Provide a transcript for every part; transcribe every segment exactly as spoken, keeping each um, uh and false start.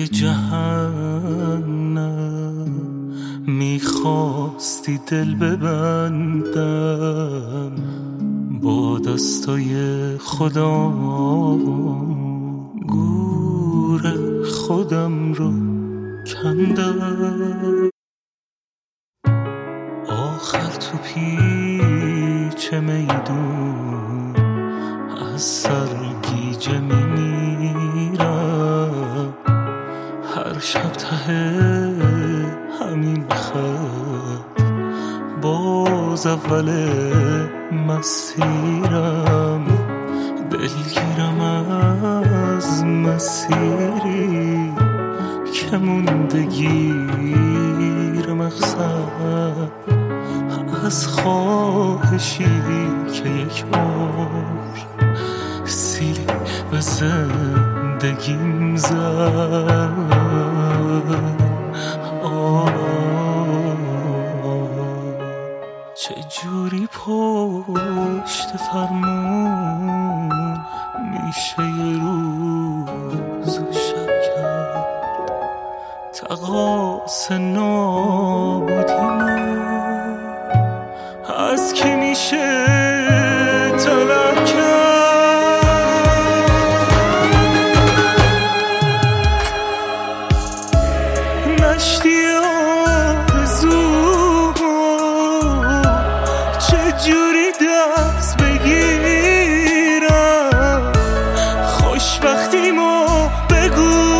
توی جهنم میخواستی دل ببندم، با دستای خودم گور خودم رو کندم. آخر تو پیچ میدون از سرگیجه میمیرم، هر شب ته همین خط باز اول مسیرم، دلگیرم از مسیری که موندگیر مقصد، از خواهشی که یک بار سیلی به زندگیم زد. چجوری پشت فرمون میشه یه روز و شب کرد، تقاص نابودیمو از کی میشه طلب کرد؟ نشتی چجوری دست بگیرم، خوشبختیمو بگو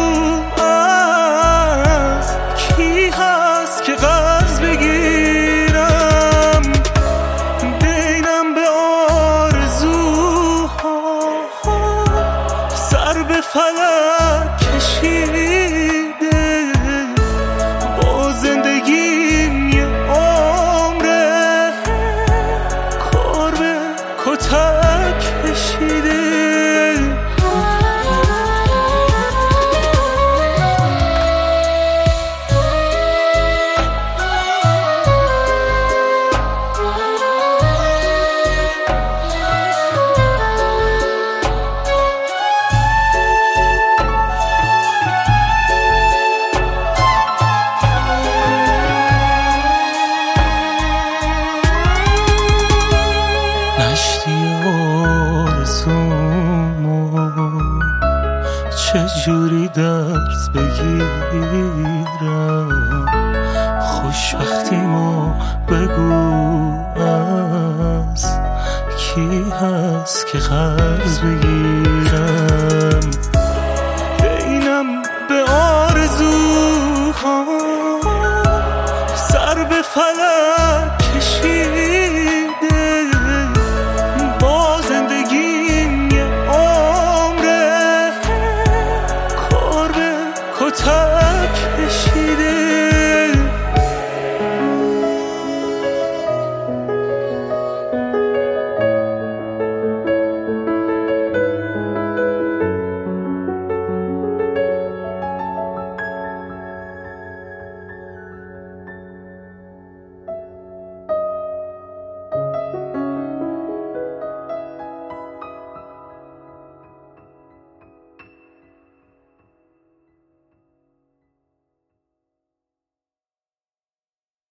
از کی هست که قرض بگیرم، دینم به آرزوها سر به فلک کشیده، با زندگیم یه کتک کشیده. نشتی آرزومو چجوری درس بگیرم، خوشبختیمو بگو از کی هست که قرض بگیرم.